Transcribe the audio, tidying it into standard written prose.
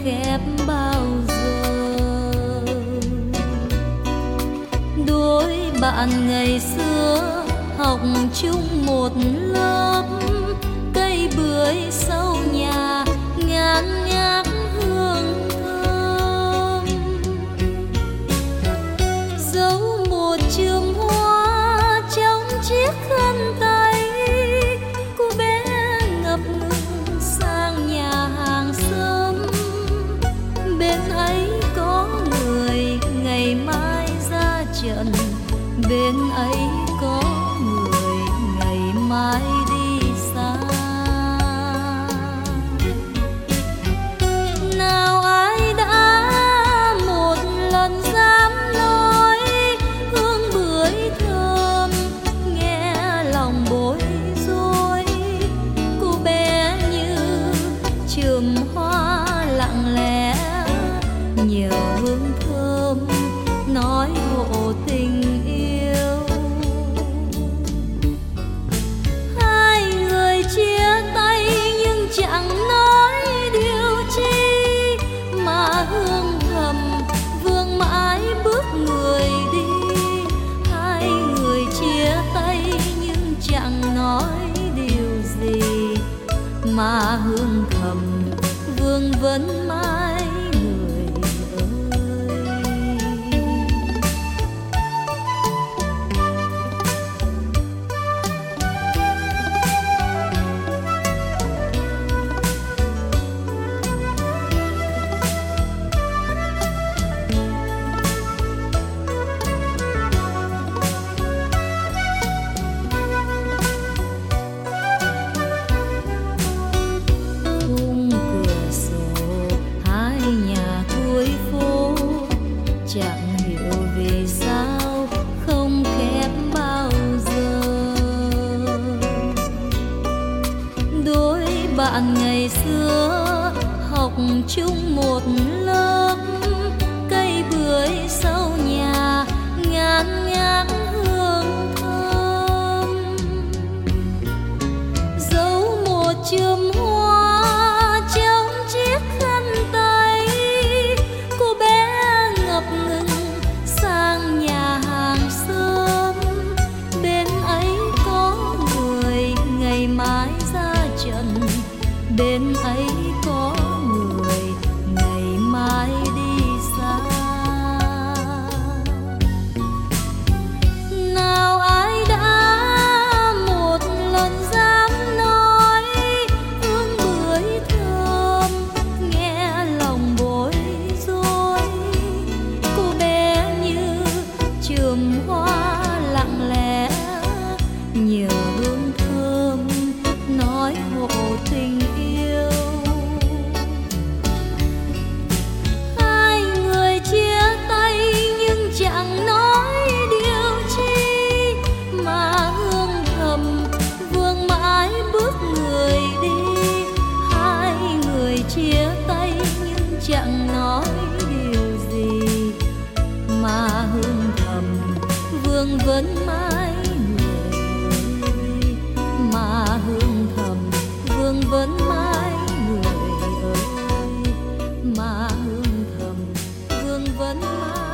khép bao giờ. Đôi bạn ngày xưa học chung một lớp, cây bưởi sau nhà ngàn ngát hương thơm. Giấu một chùm hoa trong chiếc khăn tay, cô bé ngập ngừng sang nhà hàng xóm. Bên ấy có người ngày mai ra trận, bên ấy có người ngày mai đi xa. Nào ai đã một lần dám nói hương bưởi thơm, nghe lòng bối rối. Cô bé như chùm hoa lặng lẽ, nhờ hương thơm nói hộ tình yêu. Hai người chia tay nhưng chẳng nói điều chi, mà hương thầm vương mãi bước người đi. Hai người chia tay nhưng chẳng nói điều gì, mà hương thầm vương vấn mãi người ơi. Khung cửa sổ hai nhà cuối phố, chẳng hiểu vì sao không khép bao giờ. Đôi bạn ngày xưa học chung một lớp, cây bưởi sau nhà ngàn ngát hương thơm. Giấu một chùm hoa trong chiếc khăn tay, cô bé ngập ngừng sang nhà hàng xóm. Bên ấy có người ngày mai ra trận, bên ấy có người ngày mai đi xa. Nào ai đã một lần dám nói hương bưởi thơm, nghe lòng bối rối. Cô bé như chùm hoa lặng lẽ, nhờ hương thơm nói hộ tình yêu. Hai người chia tay nhưng chẳng nói điều chi, mà hương thầm vương mãi bước người đi. Hai người chia tay nhưng chẳng nói điều gì, mà hương thầm vương vấn mãi người ơi. Mà hương thầm vương vấn mãi người ơi. Mà hương thầm vương vấn mãi